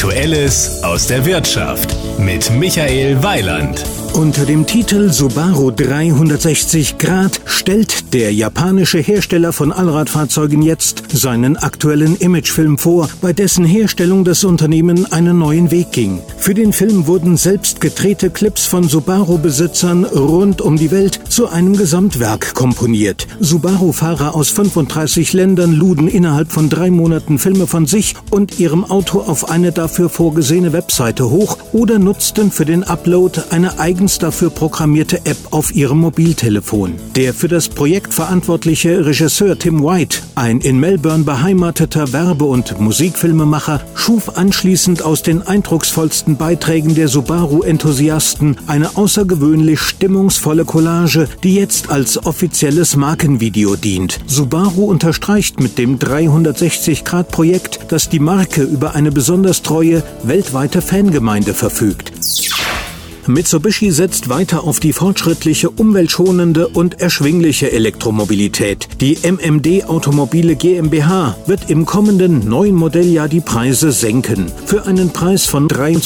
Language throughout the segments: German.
Aktuelles aus der Wirtschaft mit Michael Weiland. Unter dem Titel Subaru 360 Grad stellt der japanische Hersteller von Allradfahrzeugen jetzt seinen aktuellen Imagefilm vor, bei dessen Herstellung das Unternehmen einen neuen Weg ging. Für den Film wurden selbst gedrehte Clips von Subaru-Besitzern rund um die Welt zu einem Gesamtwerk komponiert. Subaru-Fahrer aus 35 Ländern luden innerhalb von 3 Monaten Filme von sich und ihrem Auto auf eine dafür vorgesehene Webseite hoch oder nutzten für den Upload eine eigens dafür programmierte App auf ihrem Mobiltelefon. Der für das Projekt verantwortliche Regisseur Tim White, ein in Melbourne beheimateter Werbe- und Musikfilmemacher, schuf anschließend aus den eindrucksvollsten Beiträgen der Subaru-Enthusiasten eine außergewöhnlich stimmungsvolle Collage, die jetzt als offizielles Markenvideo dient. Subaru unterstreicht mit dem 360-Grad-Projekt, dass die Marke über eine besonders treue, weltweite Fangemeinde verfügt. Mitsubishi setzt weiter auf die fortschrittliche, umweltschonende und erschwingliche Elektromobilität. Die MMD Automobile GmbH wird im kommenden neuen Modelljahr die Preise senken. Für einen Preis von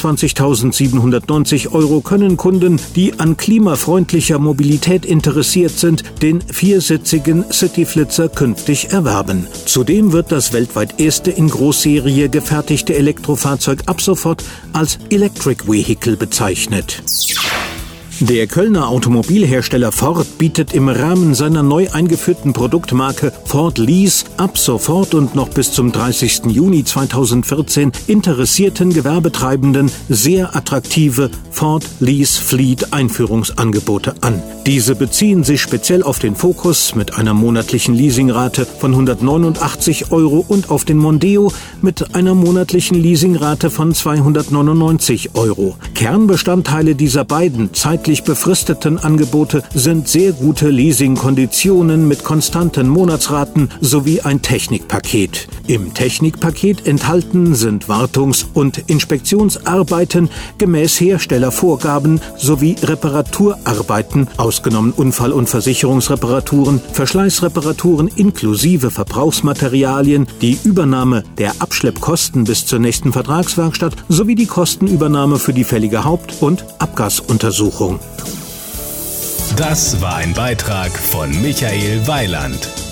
23.790 € können Kunden, die an klimafreundlicher Mobilität interessiert sind, den 4-sitzigen Cityflitzer künftig erwerben. Zudem wird das weltweit erste in Großserie gefertigte Elektrofahrzeug ab sofort als Electric Vehicle bezeichnet. Der Kölner Automobilhersteller Ford bietet im Rahmen seiner neu eingeführten Produktmarke Ford Lease ab sofort und noch bis zum 30. Juni 2014 interessierten Gewerbetreibenden sehr attraktive Ford Lease Fleet Einführungsangebote an. Diese beziehen sich speziell auf den Focus mit einer monatlichen Leasingrate von 189 € und auf den Mondeo mit einer monatlichen Leasingrate von 299 €. Kernbestandteile dieser beiden zeitlich befristeten Angebote sind sehr gute Leasingkonditionen mit konstanten Monatsraten sowie ein Technikpaket. Im Technikpaket enthalten sind Wartungs- und Inspektionsarbeiten gemäß Herstellervorgaben sowie Reparaturarbeiten, ausgenommen Unfall- und Versicherungsreparaturen, Verschleißreparaturen inklusive Verbrauchsmaterialien, die Übernahme der Abschleppkosten bis zur nächsten Vertragswerkstatt sowie die Kostenübernahme für die fällige Haupt- und Abgasuntersuchung. Das war ein Beitrag von Michael Weiland.